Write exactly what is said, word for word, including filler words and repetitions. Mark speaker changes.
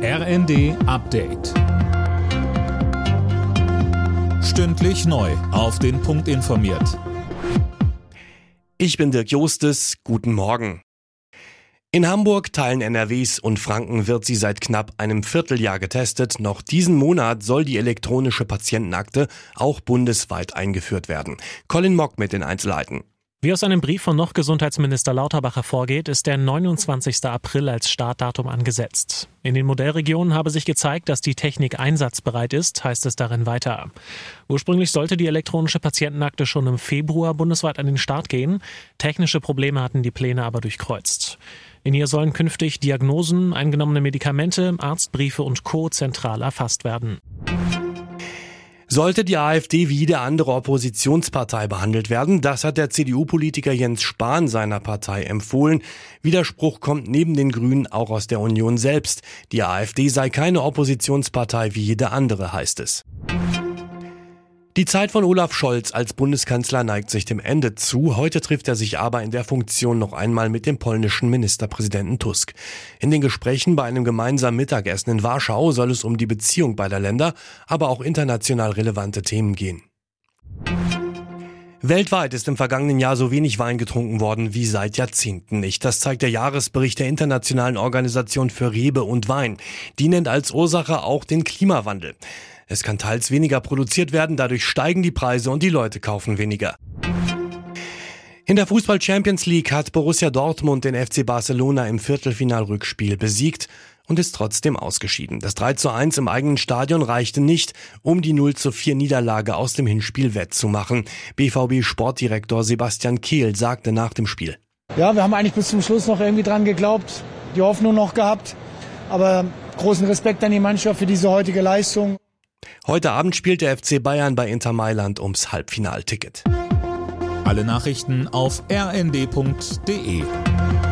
Speaker 1: R N D Update. Stündlich neu auf den Punkt informiert.
Speaker 2: Ich bin Dirk Jostes, guten Morgen. In Hamburg, Teilen N R Ws und Franken wird sie seit knapp einem Vierteljahr getestet. Noch diesen Monat soll die elektronische Patientenakte auch bundesweit eingeführt werden. Colin Mock mit den Einzelheiten.
Speaker 3: Wie aus einem Brief von noch Gesundheitsminister Lauterbach hervorgeht, ist der neunundzwanzigster April als Startdatum angesetzt. In den Modellregionen habe sich gezeigt, dass die Technik einsatzbereit ist, heißt es darin weiter. Ursprünglich sollte die elektronische Patientenakte schon im Februar bundesweit an den Start gehen. Technische Probleme hatten die Pläne aber durchkreuzt. In ihr sollen künftig Diagnosen, eingenommene Medikamente, Arztbriefe und Co. zentral erfasst werden.
Speaker 2: Sollte die AfD wie jede andere Oppositionspartei behandelt werden, das hat der C D U-Politiker Jens Spahn seiner Partei empfohlen. Widerspruch kommt neben den Grünen auch aus der Union selbst. Die AfD sei keine Oppositionspartei wie jede andere, heißt es. Die Zeit von Olaf Scholz als Bundeskanzler neigt sich dem Ende zu. Heute trifft er sich aber in der Funktion noch einmal mit dem polnischen Ministerpräsidenten Tusk. In den Gesprächen bei einem gemeinsamen Mittagessen in Warschau soll es um die Beziehung beider Länder, aber auch international relevante Themen gehen. Weltweit ist im vergangenen Jahr so wenig Wein getrunken worden wie seit Jahrzehnten nicht. Das zeigt der Jahresbericht der Internationalen Organisation für Rebe und Wein. Die nennt als Ursache auch den Klimawandel. Es kann teils weniger produziert werden, dadurch steigen die Preise und die Leute kaufen weniger. In der Fußball-Champions League hat Borussia Dortmund den F C Barcelona im Viertelfinalrückspiel besiegt und ist trotzdem ausgeschieden. Das drei zu eins im eigenen Stadion reichte nicht, um die null zu vier Niederlage aus dem Hinspiel wettzumachen. B V B-Sportdirektor Sebastian Kehl sagte nach dem Spiel:
Speaker 4: Ja, wir haben eigentlich bis zum Schluss noch irgendwie dran geglaubt, die Hoffnung noch gehabt, aber großen Respekt an die Mannschaft für diese heutige Leistung.
Speaker 2: Heute Abend spielt der F C Bayern bei Inter Mailand ums Halbfinalticket.
Speaker 1: Alle Nachrichten auf r n d punkt d e.